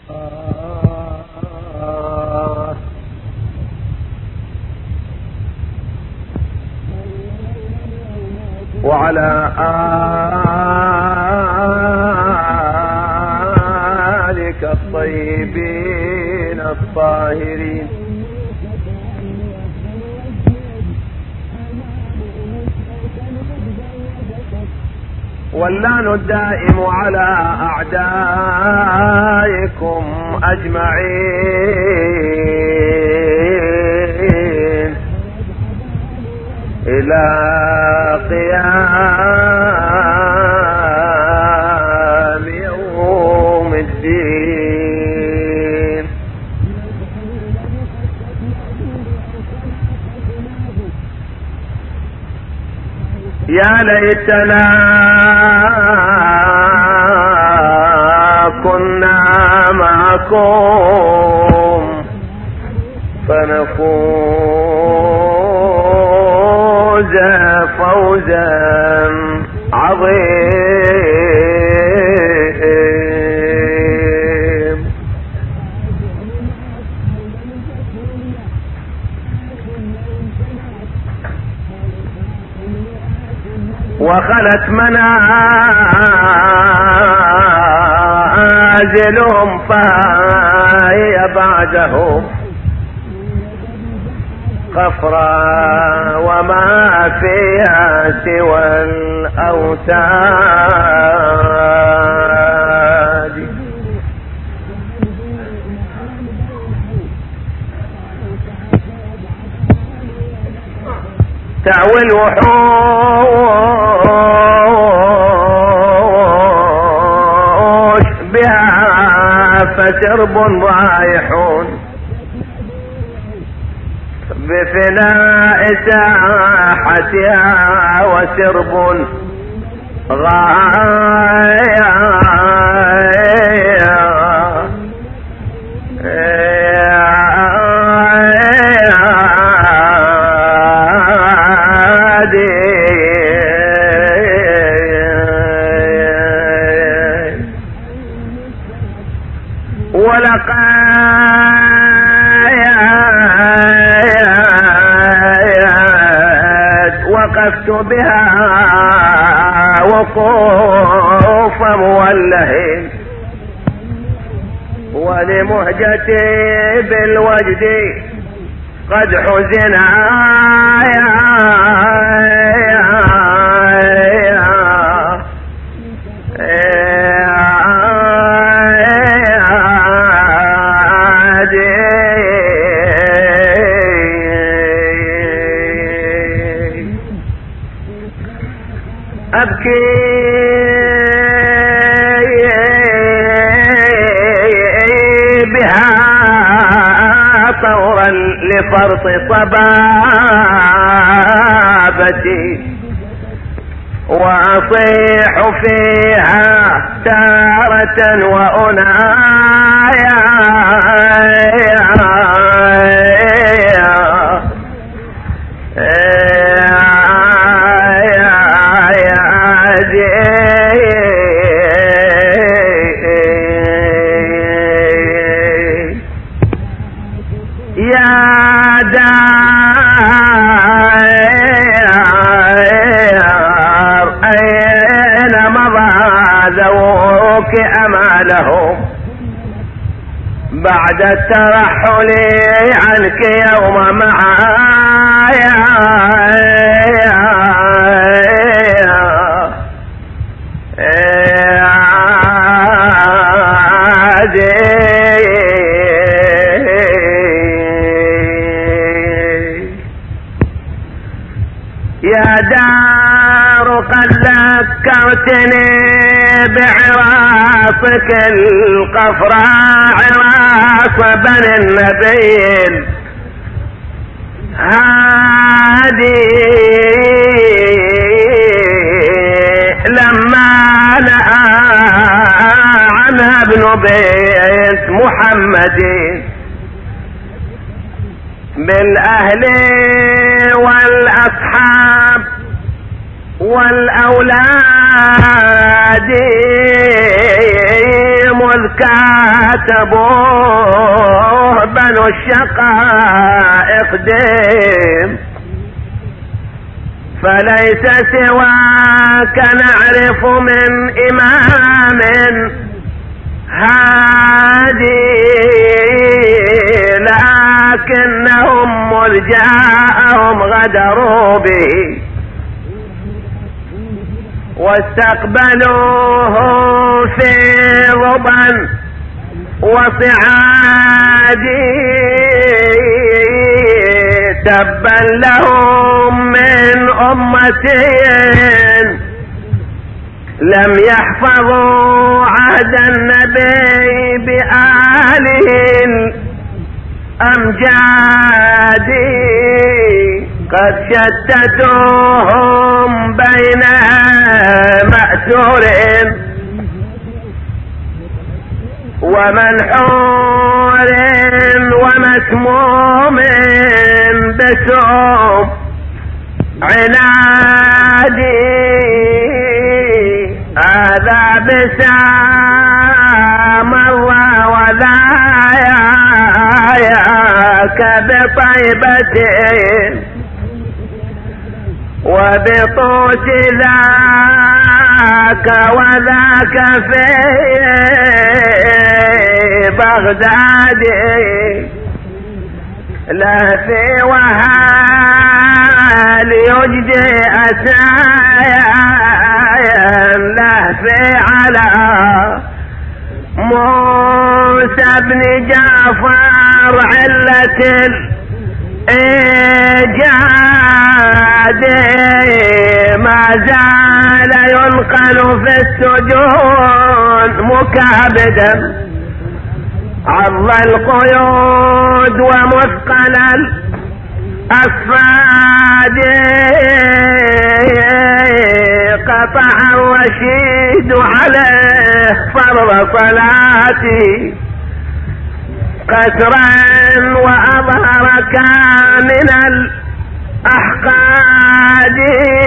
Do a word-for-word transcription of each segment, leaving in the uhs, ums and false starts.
وعلى آلك الطيبين الطاهرين. واللعن الدائم على أعدائكم أجمعين إلى قيام يوم الدين. يا ليتنا كنا معكم فنفوز فوزا عظيم. وخلت منازلهم فهي بعدهم قفرا وما فيها سوى الأوتاد. تعوي الوحوش بها فسرب رايحون بفناء ساحتها وسرب غاية وقفت بها وقوف مولهين ولمهجتي بالوجد قد حزنا أبكي بها طورا لفرط صبابتي وأصيح فيها تارة وأنايا أمالهم بعد الترحل عنك يوم معايا يا دار قد ذكرتني بعراصك القفراء عراص بني النبيل هادي لما نأى عنها ابن بيت محمد بالأهل والأصحاب والأولاد إذ كاتبوه بنو الشقائق ديم فليس سواك نعرف من إمام هادي لكنهم مرجاءهم غدروا به واستقبلوه في ربا وصعادي تبا لهم من أمتين لم يحفظوا عهد النبي بآله الأمجاد قد شتتوهم بين مأسور ومنحور ومسموم بسوم عنادي هذا بسام الله ولا ياك بطيبتين وبطوس ذاك وذاك في بغداد لا في وهال يجدي أسايا لا في على موسى بن جعفر علة الإيجاد ما زال ينقل في السجون مكابدا عض القيود ومثقل الأصفاد قطع الرشيد عليه فرض صلاتي قسرا وأظهر كامل الأحقاد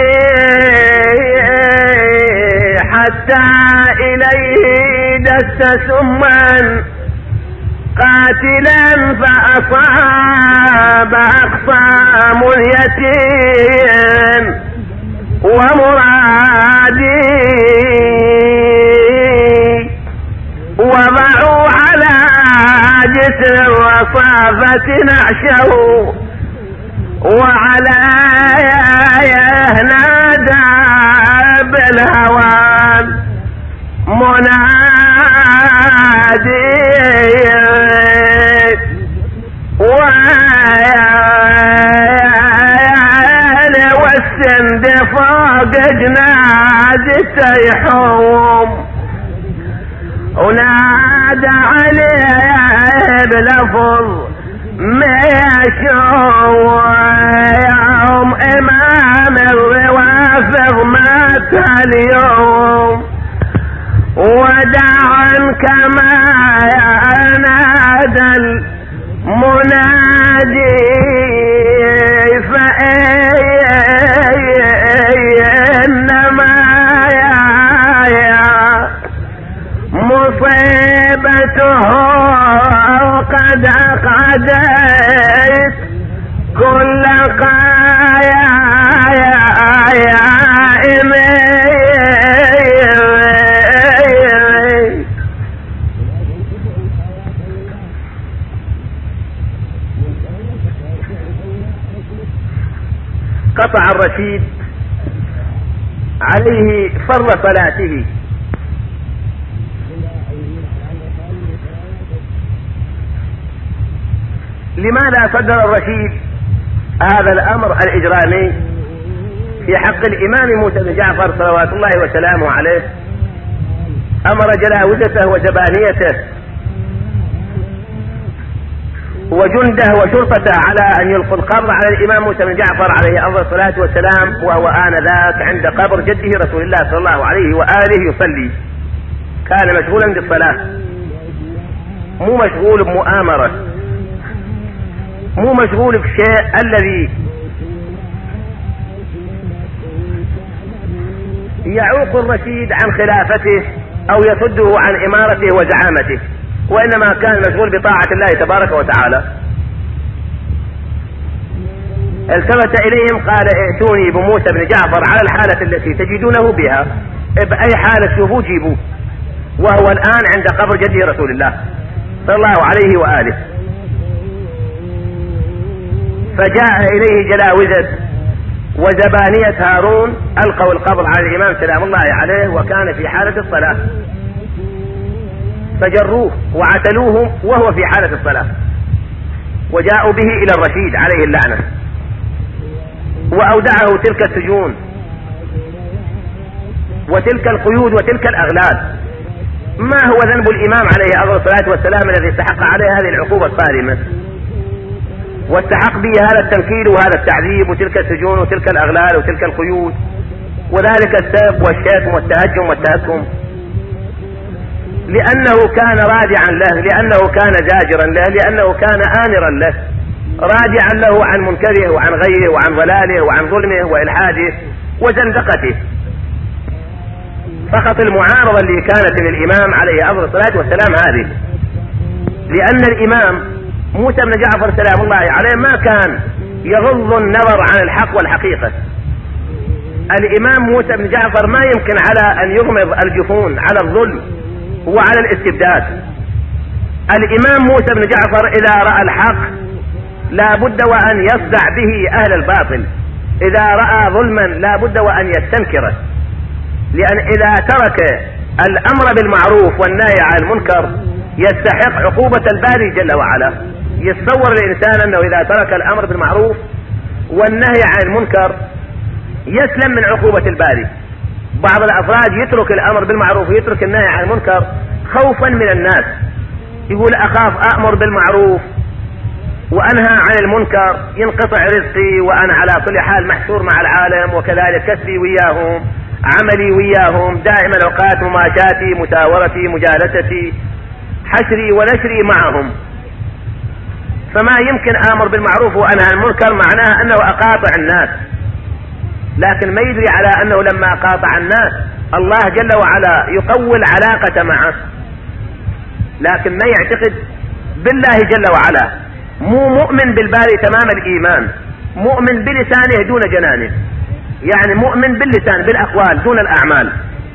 حتى إليه دس سما قاتلا فأصاب أقسام اليتيم ومرادي وضعوا على جسر الرصافة نعشه وعلى يهنادى بالهوان منادي والسند فوق جنازته يحوم ونادى عليه بلفظ ما يوم امام الروافض مات اليوم ودعا كما ينادى المنادي فإنما يا مصيبته قد أقعدت كل قايا يا يا قطع الرشيد عليه فرض صلاته لماذا صدر الرشيد هذا الأمر الإجرامي في حق الإمام موسى بن جعفر صلوات الله وسلامه عليه؟ أمر جلاوزته وزبانيته وجنده وشرطته على أن يلقوا القبض على الإمام موسى بن جعفر عليه أفضل الصلاة والسلام وهو آنذاك عند قبر جده رسول الله صلى الله عليه وآله يصلي. كان مشغولا بالصلاة، مو مشغول بمؤامرة، مو مشغول بشيء الذي يعوق الرشيد عن خلافته او يصده عن امارته وزعامته، وانما كان مشغول بطاعة الله تبارك وتعالى. التفت اليهم قال ائتوني بموسى بن جعفر على الحالة التي تجدونه بها، بأي حالة تشوفوه جيبوه، وهو الآن عند قبر جده رسول الله صلى الله عليه وآله. فجاء إليه جلاوزة وزبانية هارون ألقوا القبر على الإمام سلام الله عليه وكان في حالة الصلاة، فجروه وعتلوه وهو في حالة الصلاة، وجاءوا به إلى الرشيد عليه اللعنة، وأودعه تلك السجون وتلك القيود وتلك الأغلال. ما هو ذنب الإمام عليه أفضل الصلاة والسلام الذي استحق عليه هذه العقوبة الصارمة واستحق به هذا التنكيل وهذا التعذيب وتلك السجون وتلك الأغلال وتلك القيود وذلك السب والشتم والتهجم والتهكم؟ لأنه كان رادعا له، لأنه كان زاجرا له، لأنه كان آمرا له، رادعا له عن منكره وعن غيه وعن ضلاله وعن ظلمه وإلحاده وزندقته. فقط المعارضة اللي كانت للإمام عليه أفضل الصلاة والسلام هذه، لأن الإمام موسى بن جعفر سلام الله عليه ما كان يغض النظر عن الحق والحقيقة. الإمام موسى بن جعفر ما يمكن على أن يغمض الجفون على الظلم وعلى الاستبداد. الإمام موسى بن جعفر إذا رأى الحق لا بد وأن يصدع به أهل الباطل، إذا رأى ظلما لا بد وأن يستنكره، لأن إذا ترك الأمر بالمعروف والنهي عن المنكر يستحق عقوبة الباري جل وعلا. يتصور الإنسان أنه إذا ترك الأمر بالمعروف والنهي عن المنكر يسلم من عقوبة الباري. بعض الأفراد يترك الأمر بالمعروف ويترك النهي عن المنكر خوفا من الناس، يقول أخاف أأمر بالمعروف وأنهى عن المنكر ينقطع رزقي وأنا على كل حال محشور مع العالم، وكذلك كسبي وياهم، عملي وياهم، دائما أوقات مماشاتي مشاورتي مجالستي حشري ونشري معهم، فما يمكن آمر بالمعروف وأنهى عن المنكر معناها أنه أقاطع الناس. لكن ما يدري على أنه لما قاطع الناس الله جل وعلا يقوي العلاقة معه، لكن ما يعتقد بالله جل وعلا، مو مؤمن بالباري تمام الإيمان، مؤمن بلسانه دون جنانه، يعني مؤمن باللسان بالأقوال دون الأعمال.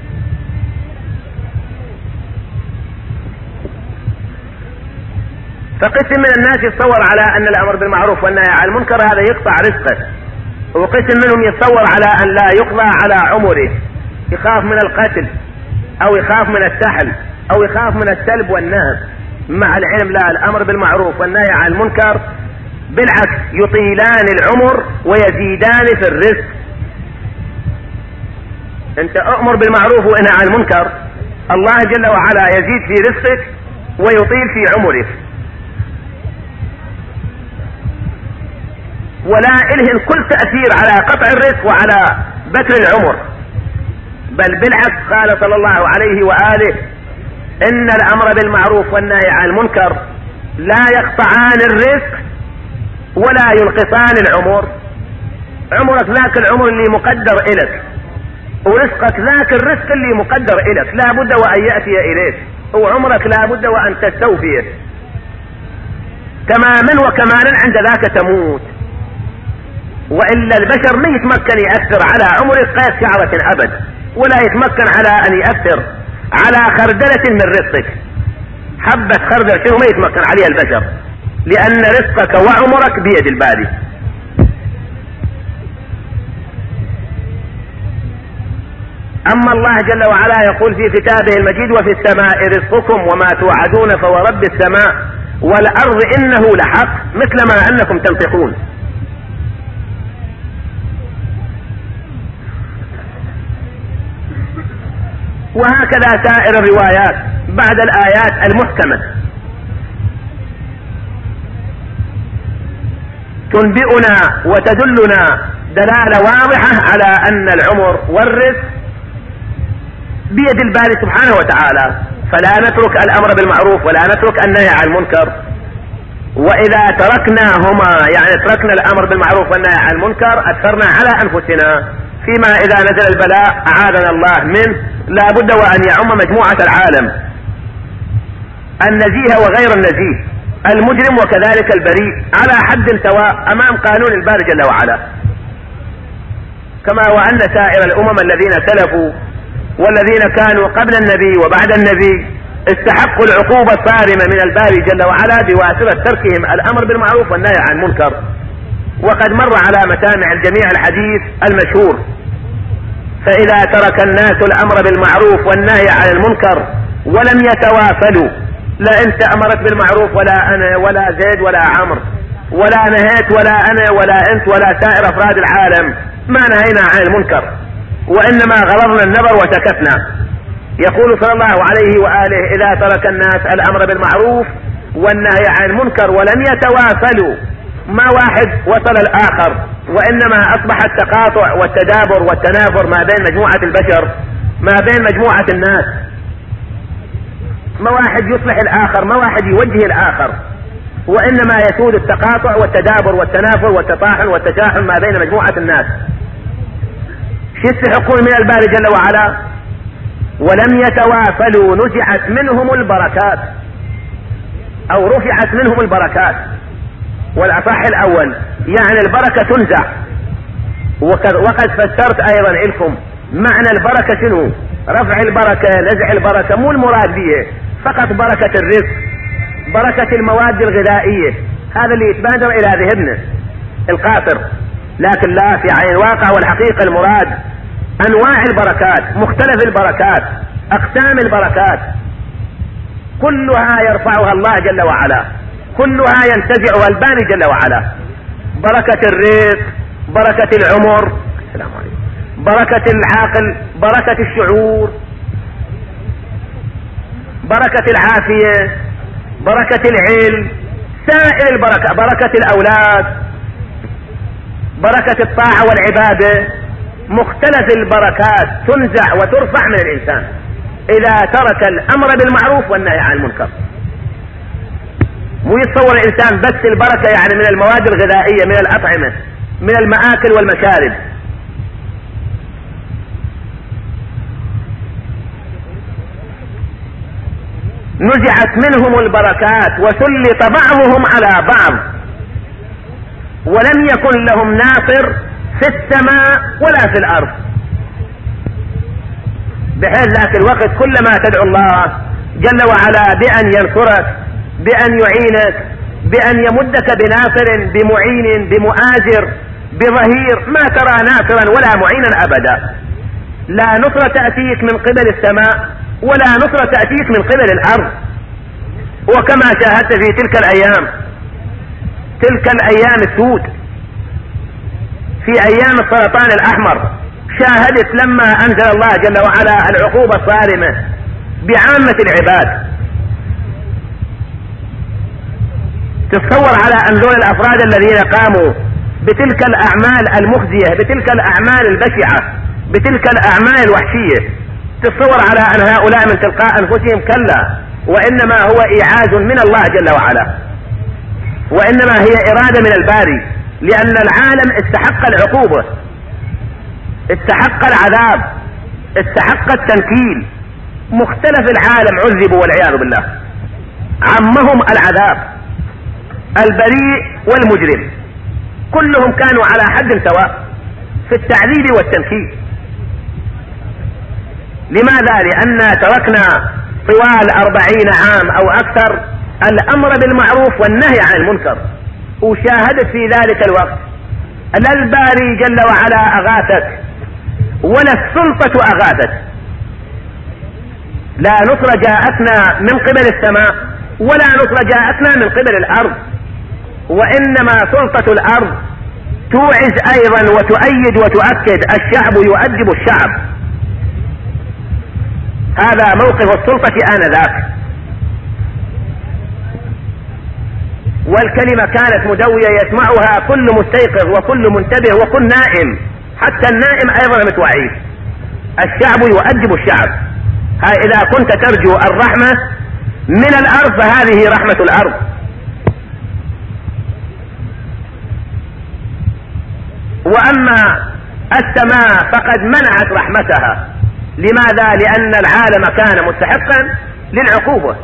فقسم من الناس يتصور على أن الأمر بالمعروف والنهي عن المنكر هذا يقطع رزقه، وقسم منهم يتصور على أن لا يقضى على عمره، يخاف من القتل أو يخاف من السحل أو يخاف من السلب والنهب، مع العلم لا، الأمر بالمعروف والنهي عن المنكر بالعكس يطيلان العمر ويزيدان في الرزق. أنت أؤمر بالمعروف وانهى عن المنكر، الله جل وعلا يزيد في رزقك ويطيل في عمرك، ولا إلهن كل تأثير على قطع الرزق وعلى بكر العمر، بل بالعكس قال صلى الله عليه وآله إن الأمر بالمعروف والنهي عن المنكر لا يقطعان الرزق ولا ينقصان العمر. عمرك ذاك العمر اللي مقدر إلك، ورزقك ذاك الرزق اللي مقدر إلك لا بد وأن يأتي إليك، وعمرك لا بد وأن تستوفيه تماما وكمالا، عند ذاك تموت. وإلا البشر ما يتمكن يأثر على عمرك قيس شعرة أبد، ولا يتمكن على أن يأثر على خردلة من رزقك، حبة خردلة شنو ما يتمكن عليها البشر، لأن رزقك وعمرك بيد الباري. أما الله جل وعلا يقول في كتابه المجيد وفي السماء رزقكم وما توعدون فورب السماء والأرض إنه لحق مثل ما أنكم تنطقون. وهكذا سائر الروايات بعد الآيات المحكمة تنبئنا وتدلنا دلالة واضحة على أن العمر والرزق بيد الباري سبحانه وتعالى، فلا نترك الأمر بالمعروف ولا نترك النهي عن المنكر. وإذا تركناهما يعني تركنا الأمر بالمعروف والنهي عن المنكر أثرنا على أنفسنا، فيما إذا نزل البلاء أعاذنا الله منه لا بد وأن يعم مجموعة العالم، النزيه وغير النزيه، المجرم وكذلك البريء، على حد سواء أمام قانون الباري جل وعلا. كما وأن سائر الأمم الذين سلفوا والذين كانوا قبل النبي وبعد النبي استحقوا العقوبة الصارمة من الباري جل وعلا بواسطة تركهم الأمر بالمعروف والنهي عن المنكر. وقد مر على مسامع الجميع الحديث المشهور: فإذا ترك الناس الأمر بالمعروف والنهي عن المنكر ولم يتوافلوا، لا أنت أمرت بالمعروف ولا أنا ولا زيد ولا عمرو ولا نهيت ولا أنا ولا أنت ولا سائر أفراد العالم، ما نهينا عن المنكر وإنما غضضنا النبر وسكتنا. يقول صلى الله عليه وآله: إذا ترك الناس الأمر بالمعروف والنهي عن المنكر ولم يتوافلوا، ما واحد وصل الآخر، وإنما أصبح التقاطع والتدابر والتنافر ما بين مجموعة البشر، ما بين مجموعة الناس، ما واحد يصلح الآخر، ما واحد يوجه الآخر، وإنما يسود التقاطع والتدابر والتنافر والتطاحن والتشاحن ما بين مجموعة الناس. شو يستحقون من الباري جل وعلا؟ ولم يتوافلوا نزعت منهم البركات أو رفعت منهم البركات. والأصح الأول يعني البركة تنزع. وقد فسرت أيضا لكم معنى البركة شنو. رفع البركة نزع البركة مو المراد به فقط بركة الرزق، بركة المواد الغذائية، هذا اللي يتبادر إلى ذهننا القاصر، لكن لا، في عين الواقع والحقيقة المراد أنواع البركات، مختلف البركات، أقسام البركات، كلها يرفعها الله جل وعلا، كلها ينتزعها الباري جل وعلا. بركة الرزق، بركة العمر، السلام عليكم، بركة العقل، بركة الشعور، بركة العافية، بركة العلم، سائر البركة، بركة الأولاد، بركة الطاعة والعبادة، مختلف البركات تنزع وترفع من الإنسان إذا ترك الأمر بالمعروف والنهي عن المنكر. مو يتصور الإنسان بس البركة يعني من المواد الغذائية، من الأطعمة، من المآكل والمشارب. نزعت منهم البركات وسلط بعضهم على بعض ولم يكن لهم ناصر في السماء ولا في الأرض، بحيث ذاك الوقت كلما تدعو الله جل وعلا بأن ينصرك، بأن يعينك، بأن يمدك بناصر، بمعين، بمؤازر، بظهير، ما ترى ناصرا ولا معينا أبدا. لا نصرة تأتيك من قبل السماء ولا نصرة تأتيك من قبل الأرض. وكما شاهدت في تلك الأيام، تلك الأيام السود، في أيام السرطان الأحمر، شاهدت لما أنزل الله جل وعلا العقوبة الصارمة بعامة العباد. تتصور على أن دول الأفراد الذين قاموا بتلك الأعمال المخزية، بتلك الأعمال البشعة، بتلك الأعمال الوحشية، تتصور على أن هؤلاء من تلقاء أنفسهم؟ كلا، وإنما هو إيعاز من الله جل وعلا، وإنما هي إرادة من الباري، لأن العالم استحق العقوبة، استحق العذاب، استحق التنكيل. مختلف العالم عذبوا والعياذ بالله، عمهم العذاب، البريء والمجرم كلهم كانوا على حد سواء في التعذيب والتنكيل. لماذا؟ لأن تركنا طوال أربعين عام أو أكثر الأمر بالمعروف والنهي عن المنكر، وشاهدت في ذلك الوقت لا الباري جل وعلا أغاثت ولا السلطة أغاثت. لا نصر جاءتنا من قبل السماء ولا نصر جاءتنا من قبل الأرض، وإنما سلطة الأرض توعز أيضا وتؤيد وتؤكد، الشعب يؤدب الشعب. هذا موقف السلطة آنذاك، والكلمة كانت مدوية يسمعها كل مستيقظ وكل منتبه وكل نائم، حتى النائم أيضا متوعي. الشعب يؤدب الشعب. هاي إذا كنت ترجو الرحمة من الأرض فهذه رحمة الأرض. وأما السماء فقد منعت رحمتها. لماذا؟ لأن العالم كان مستحقا للعقوبة.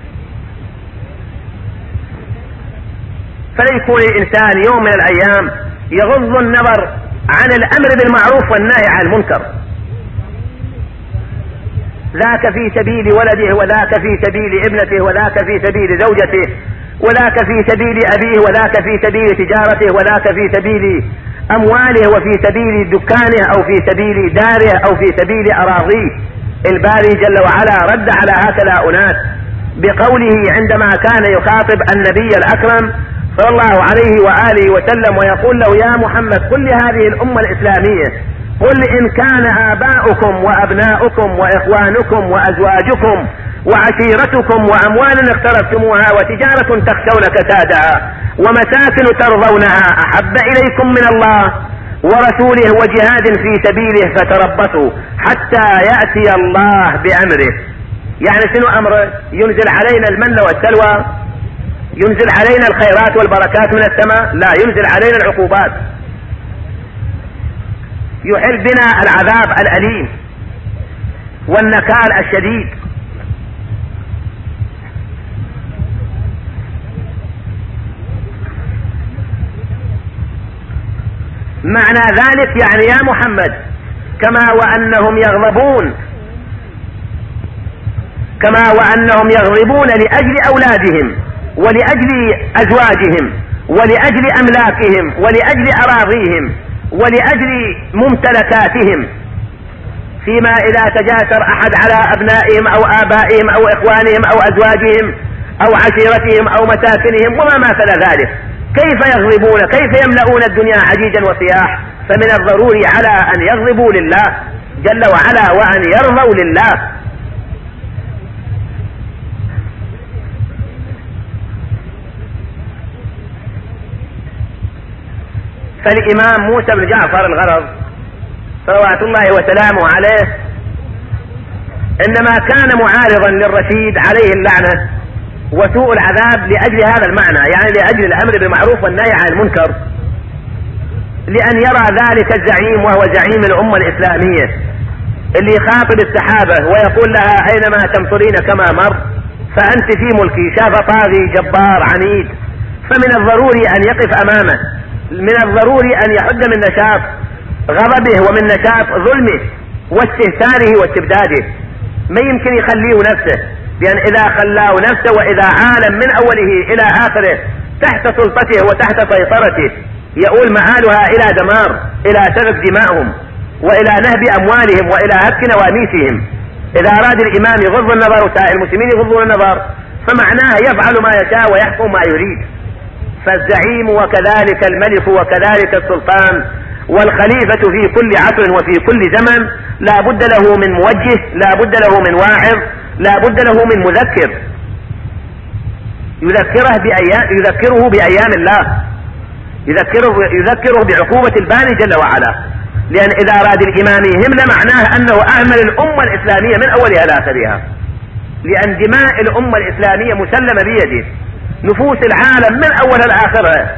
فلا يكون الإنسان يوم من الأيام يغض النظر عن الأمر بالمعروف والنهي عن المنكر، ذاك في سبيل ولده، وذاك في سبيل ابنته، وذاك في سبيل زوجته، وذاك في سبيل أبيه، وذاك في سبيل تجارته، وذاك في سبيل أمواله، وفي سبيل دكانه، أو في سبيل داره، أو في سبيل أراضيه. الباري جل وعلا رد على هكذا أناس بقوله عندما كان يخاطب النبي الأكرم صلى الله عليه وآله وسلم ويقول له: يا محمد قل لهذه الأمة الإسلامية: قل إن كان آباؤكم وأبناؤكم وإخوانكم وأزواجكم وعشيرتكم وأموال اقترفتموها وتجارة تخشون كسادها ومساكن ترضونها أحب إليكم من الله ورسوله وجهاد في سبيله فتربصوا حتى يأتي الله بأمره. يعني شنو أمره؟ ينزل علينا المن والسلوى؟ ينزل علينا الخيرات والبركات من السماء؟ لا، ينزل علينا العقوبات، يحل بنا العذاب الأليم والنكال الشديد. معنى ذلك يعني يا محمد كما وأنهم يغضبون كما وأنهم يغضبون لأجل أولادهم ولأجل أزواجهم ولأجل أملاكهم ولأجل أراضيهم ولأجل ممتلكاتهم، فيما إذا تجاسر أحد على أبنائهم أو آبائهم أو إخوانهم أو أزواجهم أو عشيرتهم أو مساكنهم وما مثل ذلك، كيف يغضبون؟ كيف يملؤون الدنيا حجيجا وصياح؟ فمن الضروري على أن يغضبوا لله جل وعلا وأن يرضوا لله. فالإمام موسى بن جعفر الغرض صلوات الله وسلامه عليه إنما كان معارضا للرشيد عليه اللعنة وسوء العذاب لأجل هذا المعنى، يعني لأجل الأمر بالمعروف والنهي عن المنكر، لأن يرى ذلك الزعيم وهو زعيم الأمة الإسلامية اللي يخاطب السحابة ويقول لها: أينما تمطرين كما مر فأنت في ملكي. شاف طاغي جبار عنيد، فمن الضروري أن يقف أمامه، من الضروري أن يحد من نشاط غضبه ومن نشاط ظلمه واستهتاره واستبداده. ما يمكن يخليه نفسه، لأن إذا خلاه نفسه وإذا عالم من أوله إلى آخره تحت سلطته وتحت سيطرته يؤول مآلها إلى دمار، إلى سفك دمائهم وإلى نهب أموالهم وإلى هتك نواميسهم. إذا أراد الإمام يغض النظر وسائر المسلمين يغضون النظر فمعناه يفعل ما يشاء ويحكم ما يريد. فالزعيم وكذلك الملك وكذلك السلطان والخليفة في كل عصر وفي كل زمن لا بد له من موجه، لا بد له من واعظ، لا بد له من مذكر يذكره بأيام يذكره بأيام الله، يذكره يذكره بعقوبة الباري جل وعلا. لأن إذا أراد الإمام يهمل معناه أنه أهمل الأمة الإسلامية من أولها لآخرها، لأن دماء الأمة الإسلامية مسلمة بيده، نفوس العالم من أولها لآخرها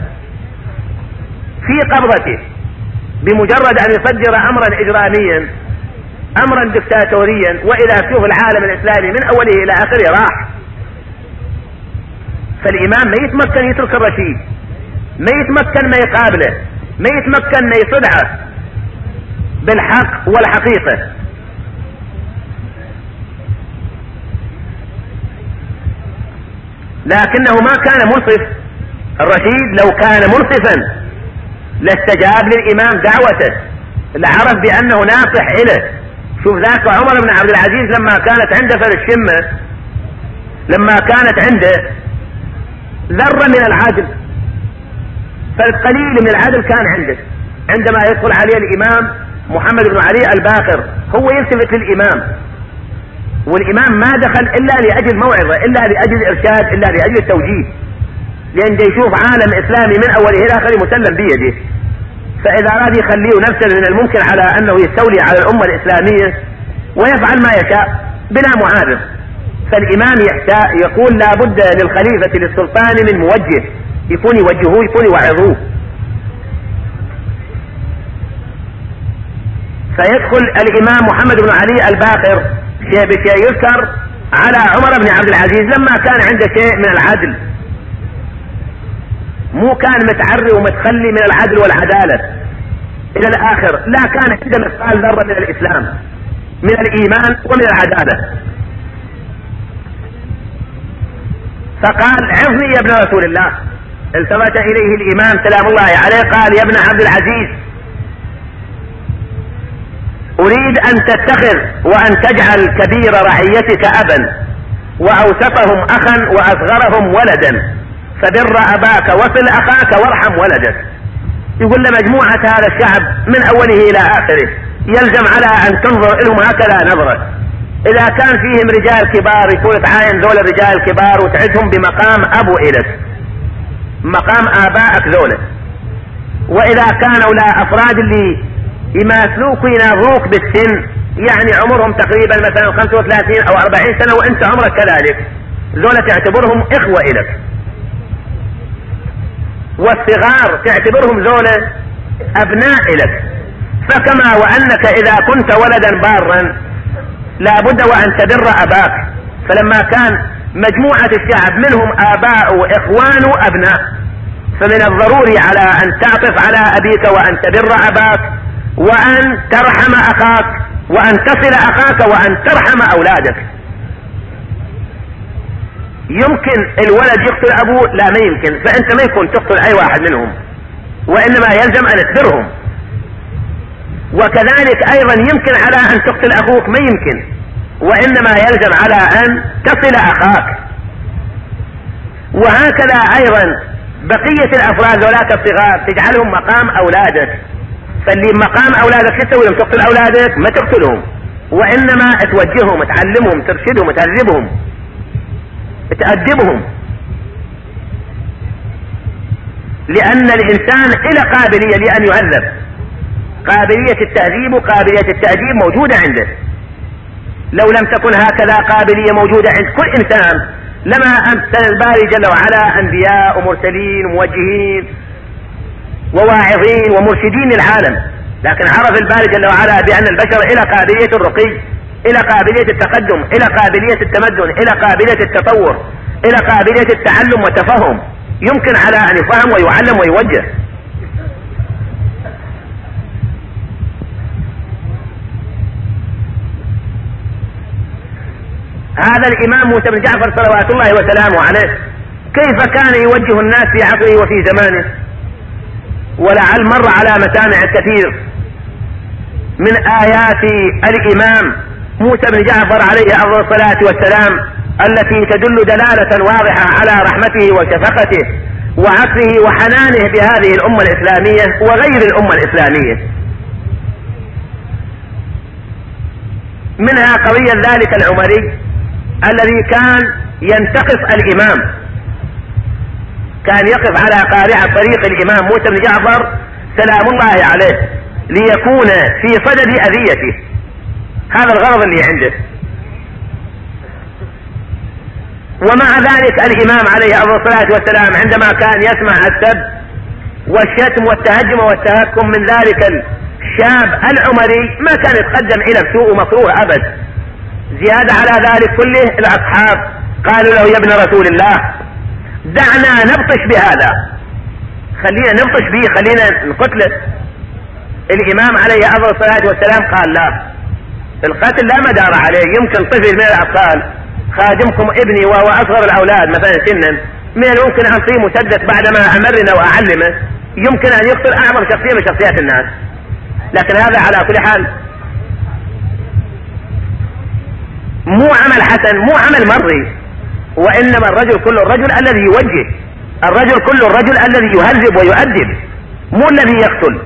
في قبضته، بمجرد أن يصدر أمرا إجراميا أمرا دكتاتوريا وإذا شوف العالم الإسلامي من أوله إلى آخره راح. فالإمام ما يتمكن يترك الرشيد، ما يتمكن ما يقابله، ما يتمكن ما يصدعه بالحق والحقيقة. لكنه ما كان منصف. الرشيد لو كان منصفا لاستجاب للإمام دعوته، لعرف بأنه ناصح إله. شوف ذاك عمر بن عبد العزيز لما كانت عنده في الشمة، لما كانت عنده ذرة من العدل، فالقليل من العدل كان عنده، عندما يدخل عليه الإمام محمد بن علي الباقر هو يلتفت للإمام، والإمام ما دخل إلا لأجل موعظة، إلا لأجل إرشاد، إلا لأجل التوجيه، لأن يشوف عالم إسلامي من أوله إلى آخره مسلم بيده. فإذا أراد يخليه نفسه من الممكن على أنه يستولي على الأمة الإسلامية ويفعل ما يشاء بلا معارض. فالإمام يحتاج يقول لا بد للخليفة للسلطان من موجه، يكون يوجهوه، يكون يوعظوه. فيدخل الامام محمد بن علي الباقر شيء بشيء يذكر على عمر بن عبد العزيز لما كان عنده شيء من العدل، مو كان متعري ومتخلي من العدل والعدالة الى الاخر، لا كان عنده مثقال ذرة من الاسلام من الايمان ومن العدالة. فقال عظني يا ابن رسول الله. التفت اليه الامام سلام الله عليه قال يا ابن عبد العزيز اريد ان تتخذ وان تجعل كبير رعيتك ابا واوسطهم اخا واصغرهم ولدا، فبر اباك وصل اخاك وارحم ولدك. يقول له مجموعة هذا الشعب من اوله الى اخره يلزم على ان تنظر لهم هكذا نظرة. اذا كان فيهم رجال كبار يكون تعاين ذول الرجال الكبار وتعزهم بمقام ابو الك، مقام ابائك ذولا. واذا كانوا لا افراد اللي يماثلوك ويناظروك بالسن، يعني عمرهم تقريبا مثلا خمسة وثلاثين او اربعين سنة وانت عمرك كذلك، ذولا تعتبرهم اخوة الك. والصغار تعتبرهم ذولا ابناء لك. فكما وانك اذا كنت ولدا بارا لابد وان تبر اباك، فلما كان مجموعة الشعب منهم اباء واخوان وابناء، فمن الضروري على ان تعطف على ابيك وان تبر اباك وان ترحم اخاك وان تصل اخاك وان ترحم اولادك. يمكن الولد يقتل ابوه؟ لا ما يمكن، فانت ما يكون تقتل اي واحد منهم، وانما يلزم ان تبرهم. وكذلك ايضا يمكن على ان تقتل اخوك؟ ما يمكن، وانما يلزم على ان تصل اخاك. وهكذا ايضا بقية الافراد ذولاك الصغار تجعلهم مقام اولادك. فاللي مقام اولادك تسوي لهم؟ تقتل اولادك؟ ما تقتلهم، وانما توجههم تعلمهم ترشدهم تهذبهم تأدبهم. لأن الإنسان إلى قابلية لأن يهذب، قابلية التهذيب وقابلية التأديب موجودة عنده. لو لم تكن هكذا قابلية موجودة عند كل إنسان لما أمثل الباري جل وعلا أنبياء ومرسلين وموجهين وواعظين ومرشدين للعالم. لكن عرف الباري جل وعلا بأن البشر إلى قابلية الرقي، الى قابلية التقدم، الى قابلية التمدن، الى قابلية التطور، الى قابلية التعلم والتفهم، يمكن على ان يفهم ويعلم ويوجه. هذا الامام موسى بن جعفر صلوات الله وسلامه عليه كيف كان يوجه الناس في عصره وفي زمانه، ولعل مر على مسامع الكثير من ايات الامام موسى بن جعفر عليه افضل الصلاة والسلام التي تدل دلالة واضحة على رحمته وشفقته وعطفه وحنانه بهذه الامة الاسلامية وغير الامة الاسلامية. منها قضية ذلك العمري الذي كان ينتقص الامام، كان يقف على قارعة طريق الامام موسى بن جعفر سلام الله عليه ليكون في صدد اذيته. هذا الغرض اللي عنده. ومع ذلك الامام عليه افضل الصلاة والسلام عندما كان يسمع السب والشتم والتهجم والتهكم من ذلك الشاب العمري ما كان يتقدم الى بسوء ومكروه ابد. زيادة على ذلك كله الاصحاب قالوا له يا ابن رسول الله دعنا نبطش بهذا، خلينا نبطش به، خلينا نقتله. الامام عليه افضل الصلاة والسلام قال لا، القتل لا مدار عليه. يمكن طفل من الاطفال خادمكم ابني وهو اصغر الاولاد مثلا سنا من الممكن ان اعطيه مسدس بعدما امرنا واعلمه، يمكن ان يقتل اعظم شخصية من شخصيات الناس. لكن هذا على كل حال مو عمل حسن، مو عمل مرضي، وانما الرجل كل الرجل الذي يوجه، الرجل كل الرجل الذي يهذب ويؤدب، مو الذي يقتل.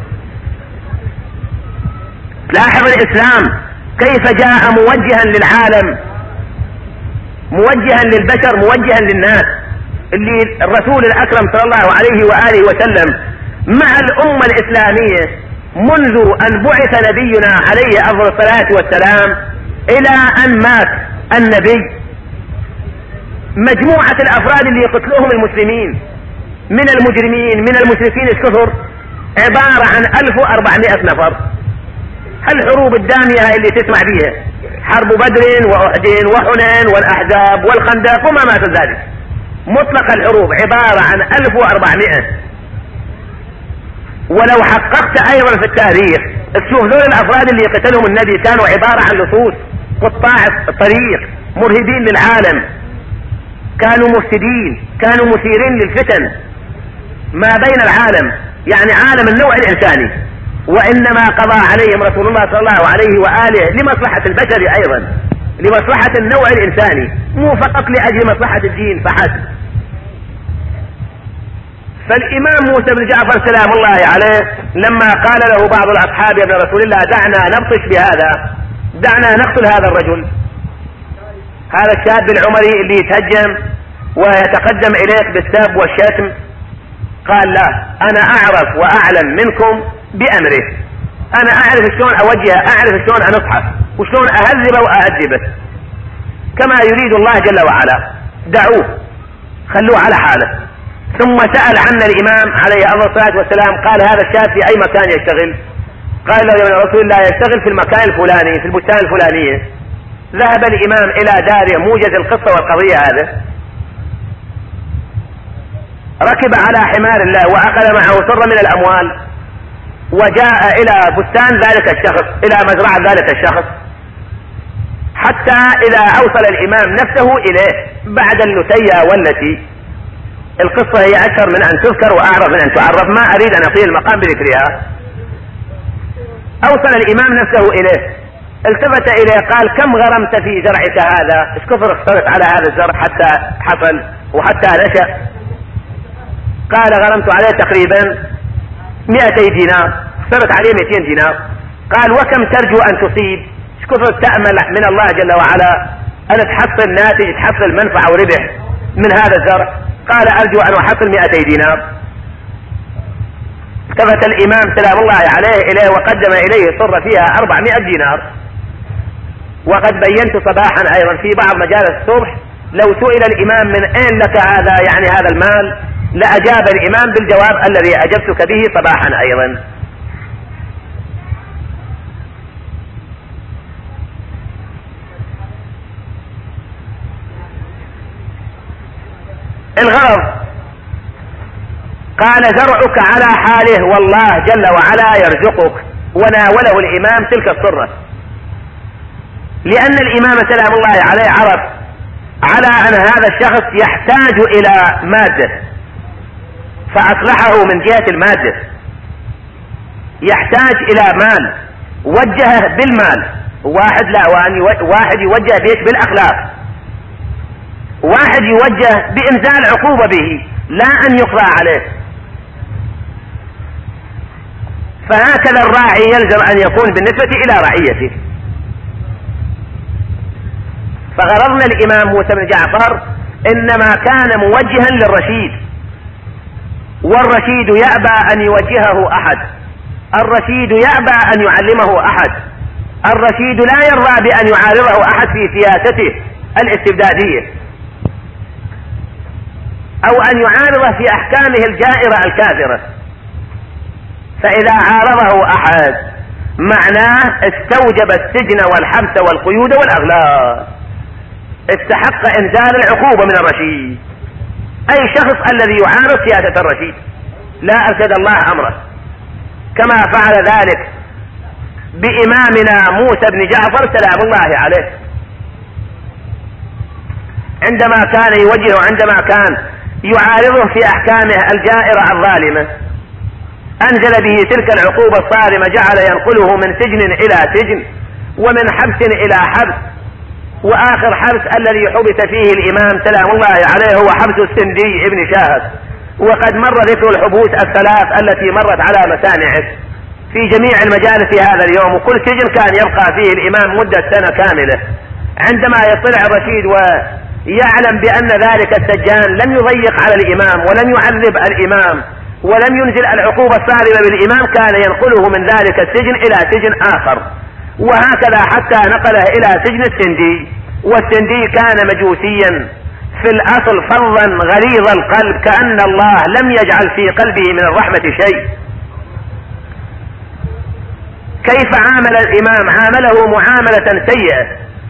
لاحظ الاسلام كيف جاء موجها للعالم، موجها للبشر، موجها للناس، اللي الرسول الاكرم صلى الله عليه واله وسلم مع الامة الاسلامية منذ ان بعث نبينا عليه افضل الصلاة والسلام الى ان مات النبي. مجموعة الافراد اللي يقتلوهم المسلمين من المجرمين من المشركين الكفر عبارة عن الف واربعمائة نفر. هالحروب الدامية اللي تسمع بيها، حرب بدر وأحد وحنين والأحزاب والخندق وما مات ذلك، مطلق الحروب عبارة عن ألف وأربعمائة. ولو حققت أيضا في التاريخ تشوف ذول الأفراد اللي قتلهم النبي كانوا عبارة عن لصوص قطاع الطريق مرهبين للعالم، كانوا مفسدين، كانوا مثيرين للفتن ما بين العالم، يعني عالم النوع الإنساني، وإنما قضى عليهم رسول الله صلى الله عليه وآله لمصلحة البشر أيضا، لمصلحة النوع الإنساني، مو فقط لأجل مصلحة الدين فحسب. فالإمام موسى بن جعفر سلام الله عليه لما قال له بعض الأصحاب يا ابن رسول الله دعنا نبطش بهذا، دعنا نقتل هذا الرجل، هذا الشاب العمري اللي يتهجم ويتقدم إليك بالسب والشتم، قال لا، أنا أعرف وأعلم منكم بأمره، أنا أعرف شلون أوجهه، أعرف شلون أنصحه وشلون أهذبه وأأدبه كما يريد الله جل وعلا، دعوه خلوه على حاله. ثم سأل عنا الإمام عليه الصلاة والسلام، قال هذا الشاب في أي مكان يشتغل؟ قال له يا رسول الله يشتغل في المكان الفلاني في البستان الفلانية. ذهب الإمام إلى داره موجز القصة والقضية هذا، ركب على حمار الله وأخذ معه سرة من الأموال وجاء إلى بستان ذلك الشخص، إلى مزرعة ذلك الشخص، حتى إذا أوصل الإمام نفسه إليه بعد اللتية والتي القصة هي أكثر من أن تذكر وأعرف من أن تعرف، ما أريد أن أطيل المقام بذكرها. أوصل الإمام نفسه إليه، التفت إليه قال كم غرمت في زرعك هذا؟ ايش كثر اخترت على هذا الزرع حتى حصل وحتى نشأ؟ قال غرمت عليه تقريبا مئتي دينار، اخترت عليه مئتين دينار. قال وكم ترجو أن تصيب؟ ايش كثر تأمل من الله جل وعلا أن تحصل ناتج، تحصل منفعة وربح من هذا الزرع؟ قال أرجو أن أحصل مئتي دينار. التفت الإمام سلام الله عليه إليه وقدم إليه صر فيها أربعمائة دينار. وقد بينت صباحا أيضا في بعض مجالس الصبح لو سئل الإمام من أين لك هذا يعني هذا المال، لأجاب الإمام بالجواب الذي أجبتك به صباحا أيضا. الغرض قال زرعك على حاله والله جل وعلا يرزقك، وناوله الإمام تلك الصرة، لأن الإمام سلام الله عليه عرف على أن هذا الشخص يحتاج إلى مادة، فأصلحه من جهة المادة، يحتاج إلى مال وجهه بالمال، واحد لا وأن واحد يوجه بيش بالأخلاق، واحد يوجه بإنزال عقوبة به لا أن يقضى عليه. فهكذا الراعي يلزم أن يكون بالنسبة إلى رعيته. فغرضنا الإمام موسى بن جعفر إنما كان موجها للرشيد، والرشيد يأبى أن يوجهه أحد، الرشيد يأبى أن يعلمه أحد، الرشيد لا يرضى بأن يعارضه أحد في سياسته الاستبدادية أو أن يعارضه في أحكامه الجائرة الكافرة. فإذا عارضه أحد معناه استوجب السجن والحبس والقيود والأغلال، استحق إنزال العقوبة من الرشيد. أي شخص الذي يعارض سياسة الرشيد لا أرشد الله أمره، كما فعل ذلك بإمامنا موسى بن جعفر سلام الله عليه عندما كان يوجهه، عندما كان يعارضه في أحكامه الجائرة الظالمة، أنزل به تلك العقوبة الصارمة، جعل ينقله من سجن إلى سجن ومن حبس إلى حبس. وآخر حبس الذي حبس فيه الإمام سلام الله عليه هو حبس السندي ابن شاهد، وقد مر ذكر الحبوس الثلاث التي مرت على مسامعه في جميع المجالس هذا اليوم، وكل سجن كان يبقى فيه الإمام مدة سنة كاملة. عندما يطلع الرشيد ويعلم بأن ذلك السجان لم يضيق على الإمام ولم يعذب الإمام ولم ينزل العقوبة الصارمة بالإمام، كان ينقله من ذلك السجن إلى سجن آخر، وهكذا حتى نقله إلى سجن السندي. والسندي كان مجوسيا في الأصل فظا غليظ القلب، كأن الله لم يجعل في قلبه من الرحمة شيء. كيف عامل الإمام؟ عامله معاملة سيئة،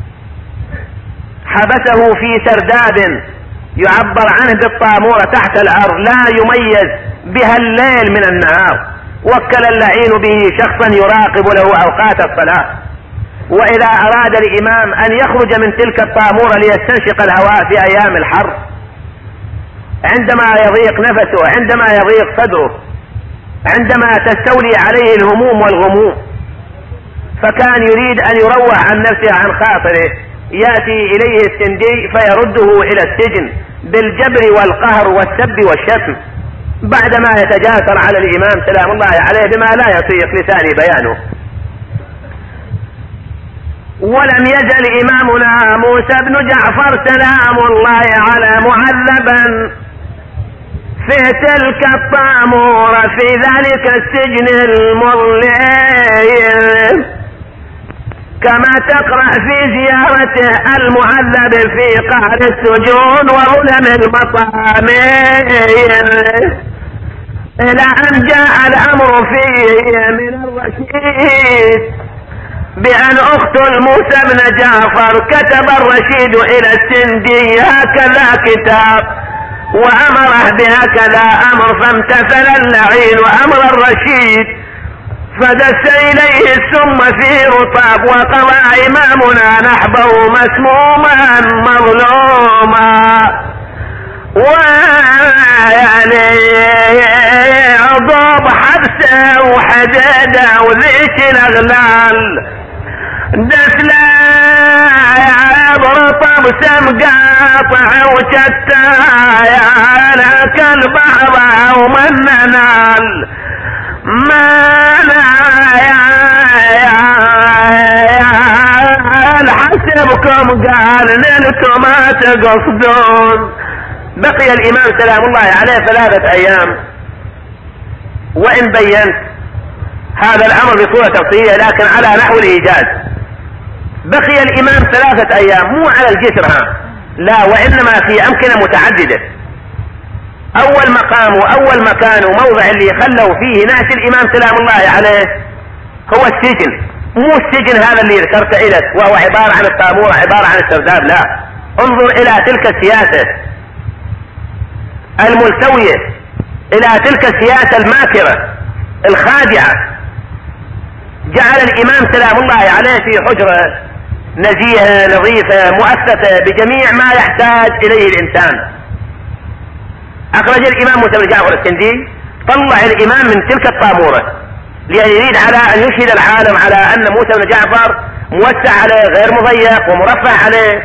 حبسه في سرداب يعبر عنه بالطامورة تحت الأرض لا يميز بها الليل من النهار، وكل اللعين به شخصا يراقب له أوقات الصلاة. وإذا أراد الإمام أن يخرج من تلك الطامورة ليستنشق الهواء في أيام الحر، عندما يضيق نفسه، عندما يضيق صدره، عندما تستولي عليه الهموم والغموم، فكان يريد أن يروح عن نفسه عن خاطره، يأتي إليه السندي فيرده إلى السجن بالجبر والقهر والسب والشتم، بعدما يتجاسر على الإمام سلام الله عليه بما لا يطيق لساني بيانه. ولم يزل إمامنا موسى بن جعفر سلام الله على معذبا في تلك الطامورة في ذلك السجن المظلم، كما تقرأ في زيارته المعذب في قعر السجون وظلم المطامع، إلى أن جاء الأمر فيه من الرشيد بأن اقتل موسى بن جعفر. كتب الرشيد إلى السندي هكذا كتاب وأمره بهكذا أمر، فامتثل اللعين وأمر الرشيد فدس إليه السم في رطاب، وقضى إمامنا نحبه مسموما مظلوما، ويعني عضوب حبسه وحديده وذيك الأغلال دس لا برطب سم قاطع وشتايا لك البعض ومن نال ما حسبكم قال نلتم ما تقصدون. بقي الإمام سلام الله عليه ثلاثة أيام، وإن بينت هذا الأمر بصورة تفصيلية لكن على نحو الإيجاز. بقي الإمام ثلاثة أيام مو على الجسر ها لا، وإنما في أمكنة متعددة. أول مقام وأول مكان وموضع اللي خلوا فيه نعش الإمام سلام الله عليه هو السجن، مو السجن هذا اللي ذكرت إلك وهو عبارة عن الطامورة، عبارة عن السرداب، لا، انظر إلى تلك السياسة الملتوية، إلى تلك السياسة الماكرة الخادعة. جعل الإمام سلام الله عليه في حجرة نزيهة نظيفة مؤسسة بجميع ما يحتاج إليه الإنسان. أخرج الإمام موسى بن جعفر السندي، طلع الإمام من تلك الطامورة لأن يريد على أن يشهد العالم على أن موسى بن جعفر موسع عليه غير مضيق ومرفع عليه،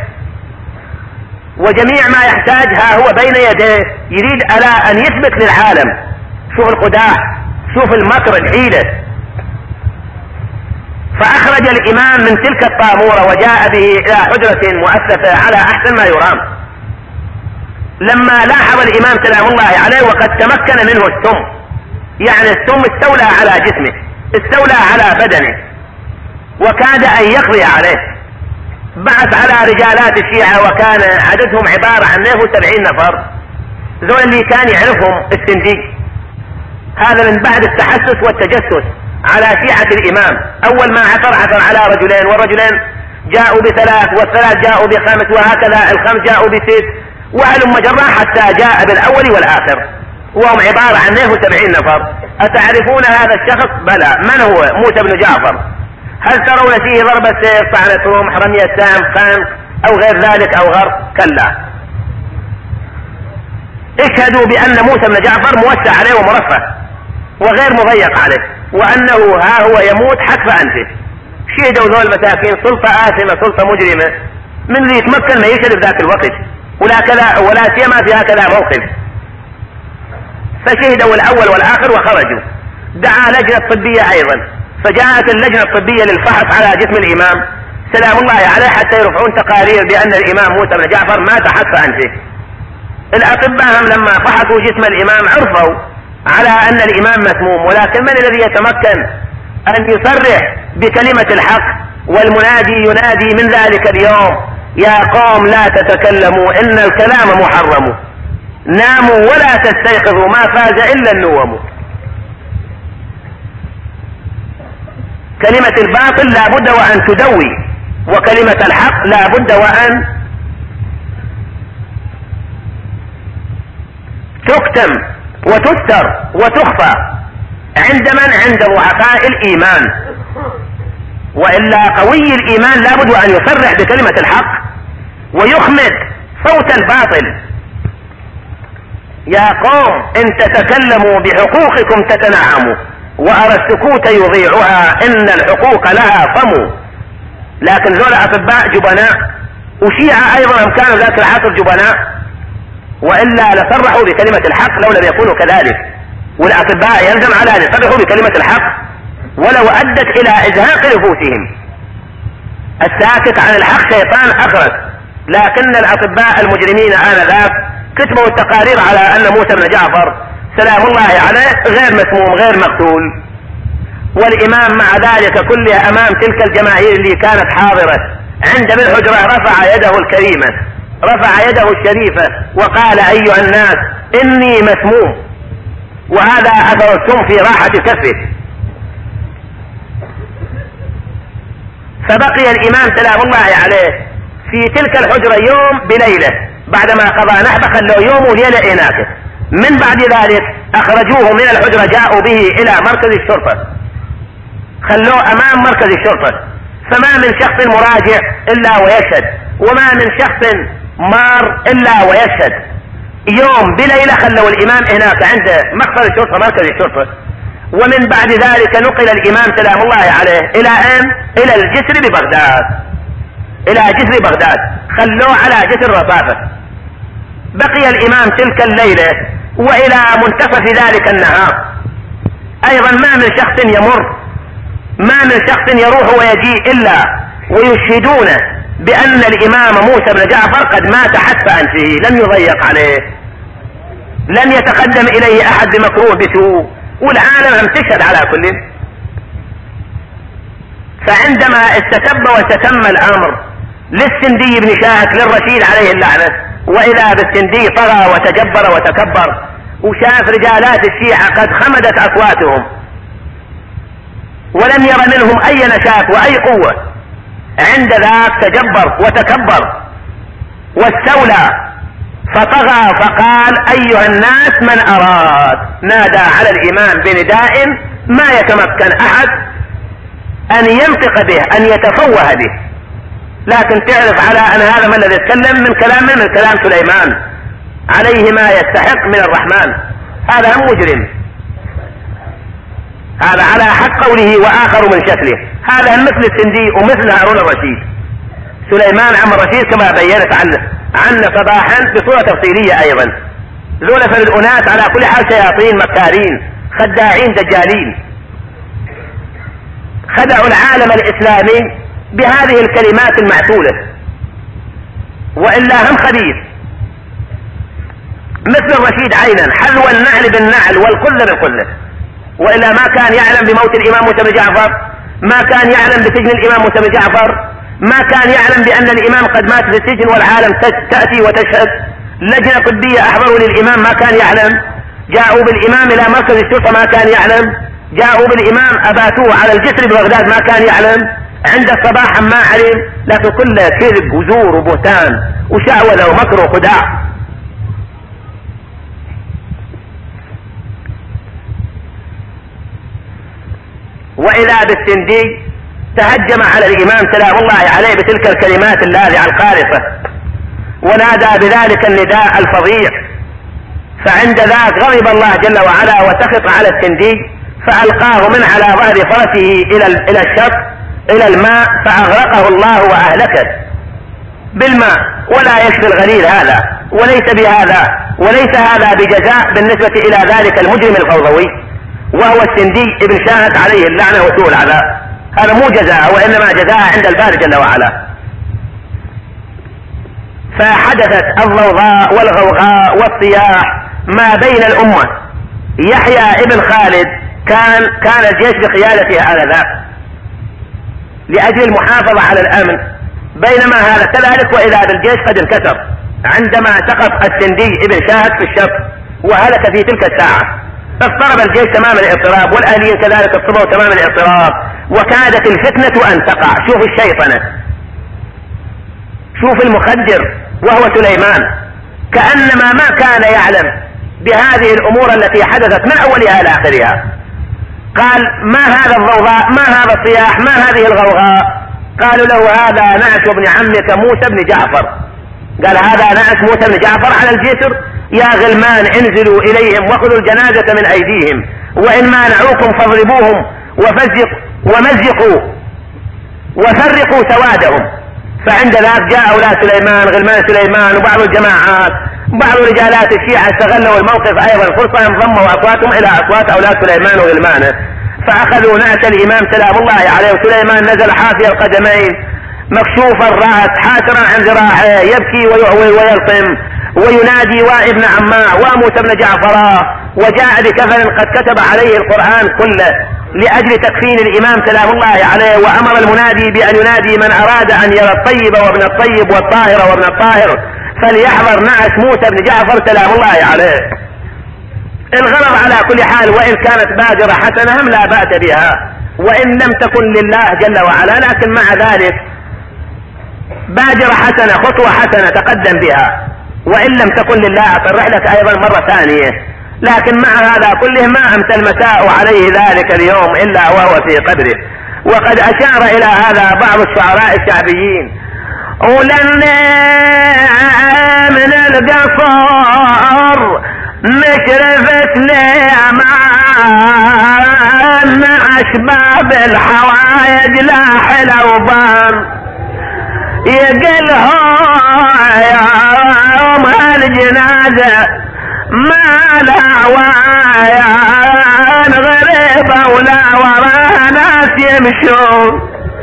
وجميع ما يحتاج ها هو بين يديه، يريد على أن يثبت للعالم. شوف الخداع، شوف المكر الحيلة. فأخرج الإمام من تلك الطامورة وجاء به إلى حجرة مؤسسة على أحسن ما يرام. لما لاحظ الإمام سلام الله عليه وقد تمكن منه السم، يعني السم استولى على جسمه، استولى على بدنه، وكاد أن يقضي عليه، بعث على رجالات الشيعة وكان عددهم عبارة عن اثنين وسبعين نفر، ذول اللي كان يعرفهم السندي. هذا من بعد التحسس والتجسس على شيعة الإمام. أول ما عثر عثر على رجلين، والرجلين جاءوا بثلاث، والثلاث جاءوا بخمس، وهكذا الخمس جاءوا بست، وهلم جرا حتى جاء بالأول والآخر، وهم عبارة عن اثنين وسبعين نفر. أتعرفون هذا الشخص؟ بلى. من هو؟ موسى بن جعفر. هل ترون فيه ضربة سيف، طعنة رمح، رمية سهم، خنق أو غير ذلك أو غرق؟ كلا. اشهدوا بأن موسى بن جعفر موسع عليه ومرفه وغير مضيق عليه، وأنه ها هو يموت حتف أنفه. شهدوا ذول المساكين، سلطة آثمة، سلطة مجرمة، من ذي يتمكن ما يشهد في ذاك الوقت، ولا كذا ولا سيما في هكذا موقف. فشهدوا الأول والآخر وخرجوا. دعا لجنة طبية أيضا، فجاءت اللجنة الطبية للفحص على جسم الإمام سلام الله عليه حتى يرفعون تقارير بأن الإمام موسى بن جعفر مات حتف أنفه. الأطباء هم لما فحصوا جسم الإمام عرفوا على أن الإمام مسموم، ولكن من الذي يتمكن أن يصرح بكلمة الحق والمنادي ينادي من ذلك اليوم: يا قوم لا تتكلموا إن الكلام محرم، ناموا ولا تستيقظوا ما فاز إلا النوم. كلمة الباطل لا بد وأن تدوي، وكلمة الحق لا بد وأن تكتم وتستر وتخفى عند من؟ عند ضعفاء الإيمان. وإلا قوي الإيمان لا بد أن يصرح بكلمة الحق ويخمد صوت الباطل. يا قوم إن تتكلموا بحقوقكم تتنعموا، وأرى السكوت يضيعها، إن الحقوق لها فم. لكن ذولا أطباء جبناء، وشيعة أيضا هم كانوا ذاك العصر جبناء، وإلا لصرحوا بكلمة الحق لو لم يكونوا كذلك. والأطباء يلزم على أن يصرحوا بكلمة الحق ولو أدت إلى إزهاق نفوسهم. الساكت عن الحق شيطان أخرس. لكن الأطباء المجرمين آنذاك كتبوا التقارير على أن موسى بن جعفر سلام الله عليه غير مسموم غير مقتول. والإمام مع ذلك كله أمام تلك الجماهير اللي كانت حاضرة عند بالحجرة رفع يده الكريمة، رفع يده الشريفة وقال أيها الناس إني مسموم، وهذا أثر السم في راحة كفه. فبقي الإمام سلام الله عليه في تلك الحجرة يوم بليلة، بعدما قضى نحبه خلوه يوم وليلة إناكه. من بعد ذلك أخرجوه من الحجرة، جاءوا به إلى مركز الشرطة، خلوه أمام مركز الشرطة. فما من شخص مراجع إلا ويشهد، وما من شخص مار إلا ويشهد. يوم بليلة خلوا الإمام هناك عند مقصد الشرطة مركز الشرطة. ومن بعد ذلك نقل الإمام سلام الله عليه إلى أين؟ إلى الجسر ببغداد، إلى جسر بغداد، خلوه على جسر رصافة. بقي الإمام تلك الليلة وإلى منتصف ذلك النهار. أيضا ما من شخص يمر، ما من شخص يروح ويجيء إلا ويشهدون بأن الإمام موسى بن جعفر قد مات حتف أنفه، لم يضيق عليه، لم يتقدم إليه أحد بمكروه بسوء، والعالم هم تشهد على كل. فعندما استتب وتتم الأمر للسندي بن شاهك للرشيد عليه اللعنة، وإذا بالسندي طغى وتجبر وتكبر، وشاف رجالات الشيعة قد خمدت أصواتهم ولم ير منهم أي نشاط وأي قوة، عند ذاك تجبر وتكبر واستولى فطغى فقال أيها الناس من أراد، نادى على الإمام بنداء ما يتمكن أحد أن ينطق به، أن يتفوه به. لكن تعرف على أن هذا ما الذي يتكلم من كلام من كلام سليمان عليه ما يستحق من الرحمن، هذا هم مجرم، هذا على حق قوله وآخر من شكله، هذا مثل السندي ومثل هارون الرشيد. سليمان عم الرشيد كما بينت عنه عنه صباحا بصورة تفصيلية أيضا. ذولا فالأناس على كل حال شياطين مكارين خداعين دجالين، خدعوا العالم الإسلامي بهذه الكلمات المعسولة، وإلا هم خبيث مثل الرشيد عينا، حذو النعل بالنعل والقذ بالقذ. وإلا ما كان يعلم بموت الإمام موسى بن جعفر، ما كان يعلم بسجن الإمام موسى بن جعفر، ما كان يعلم بأن الإمام قد مات في السجن والعالم تأتي وتشهد. لجنة طبية أحضروا للإمام ما كان يعلم، جاءوا بالإمام إلى مركز الشرطة ما كان يعلم، جاءوا بالإمام أباتوه على الجسر ببغداد ما كان يعلم، عند الصباح ما علم. لكن كله كذب وزور وبهتان وشعوذة ومكر وخداع. وإذا بالسندي تهجم على الإمام سلام الله عليه بتلك الكلمات اللاذعة القارصة، ونادى بذلك النداء الفظيع. فعند ذاك غضب الله جل وعلا وسخط على السندي، فألقاه من على ظهر فرسه إلى إلى الشط إلى الماء، فأغرقه الله وأهلكه بالماء. ولا يكفي الغليل هذا، وليس بهذا وليس هذا بجزاء بالنسبة إلى ذلك المجرم الفوضوي وهو السندي ابن شاهك عليه اللعنة وسوء العذاب. هذا مو جزاء، وإنما جزاء عند الباري جل وعلا. فحدثت الضوضاء والغوغاء والصياح ما بين الأمة. يحيى ابن خالد كان كان الجيش بقيادته آنذاك لأجل المحافظة على الأمن، بينما هذا كذلك وإذا بالجيش قد انكسر عندما سقط السندي ابن شاهك في الشط وهلك في تلك الساعة. فاضطرب الجيش تمام الاضطراب، والأهليين كذلك اضطربوا تمام الاضطراب، وكادت الفتنة أن تقع. شوف الشيطنة، شوف المخدر وهو سليمان، كأنما ما كان يعلم بهذه الأمور التي حدثت من أولها إلى آخرها. قال ما هذا الضوضاء، ما هذا الصياح، ما هذه الغوغاء؟ قالوا له هذا نعش ابن عمك موسى بن جعفر. قال هذا نعش موسى بن جعفر على الجسر، يا غلمان انزلوا إليهم وخذوا الجنازة من أيديهم، وإن مانعوكم فاضربوهم وفزقوا ومزقوا وفرقوا سوادهم. فعند ذلك جاء أولاد سليمان، غلمان سليمان وبعض الجماعات، بعض رجالات الشيعة استغلوا الموقف أيضا فرصة، انضموا أصواتهم إلى أصوات أولاد سليمان وغلمانه، فأخذوا نعش الإمام سلام الله عليه. وسليمان نزل حافي القدمين مكشوف الرأس حاسرا عن ذراعه، يبكي ويلطم وينادي وابن عماه وموسى بن جعفر، وجاء بكفن قد كتب عليه القرآن كله لأجل تكفين الإمام سلام الله عليه. وأمر المنادي بأن ينادي من أراد أن يرى الطيب وابن الطيب والطاهر وابن الطاهر فليحضر نعش موسى بن جعفر سلام الله عليه. الغرض على كل حال وإن كانت بادرة حسنة هم لا بأس بها، وإن لم تكن لله جل وعلا، لكن مع ذلك بادرة حسنة، خطوة حسنة تقدم بها، وإن لم تكن لله أصرح لك أيضا مرة ثانية. لكن مع هذا كله ما أمسى المساء عليه ذلك اليوم إلا وهو في قبره. وقد أشار إلى هذا بعض الشعراء الشعبيين: ولنا من القصر مشرفت ليمان أشباب الحوايج لا حلو بان يقلها يوم الجنازة ما لا وعيان غريبة ولا وراها ناس يمشون.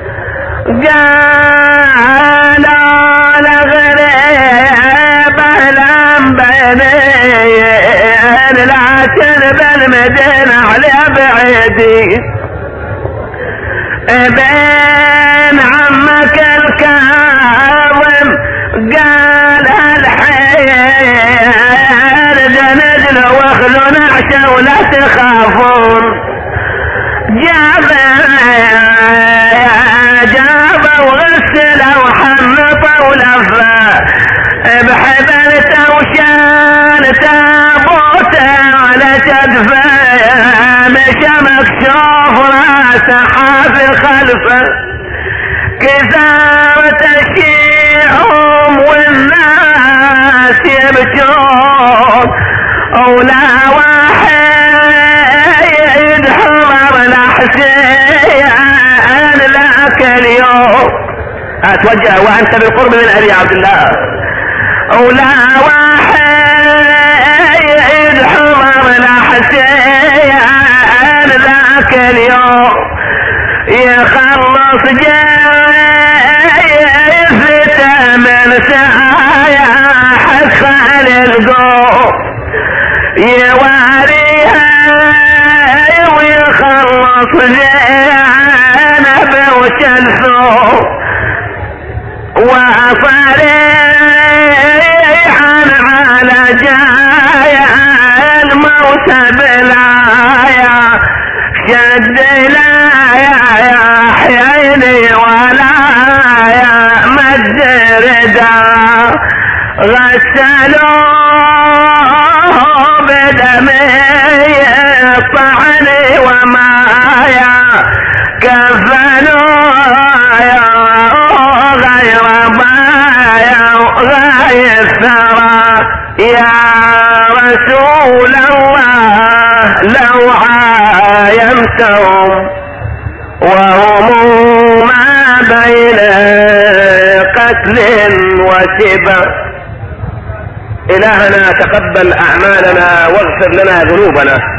قالوا لغريبة لم بينين لكن بالمدينة على بعيدين بين عمك الكاظم قال الحير جندل واخذوا نعشة ولا تخافون. جاب جاب وغسل وحنط ولفى بحبلته وشال تابوته على كتفه مشى مكشوف راسه حافي خلفه كثارة الشيعهم والناس يبكون ولا واحد حضر الحسين ذاك اليوم. اتوجه وانت بالقرب من ابي عبد الله. ولا واحد حضر الحسين ذاك اليوم يخلص جيفته من سعايا حصل القوم يواريها ويخلص زينب وشلثو وصريحا على جايا الموت بلايا شد لايا يا حيني ولا يا مد ردا غسلوه بدمي طعني ومايا كفنوا يا غير بايا غير ثرى يا رسول الله لو عايمتهم وهم ما بين قتل وشبع. إلهنا تقبل أعمالنا واغفر لنا ذنوبنا.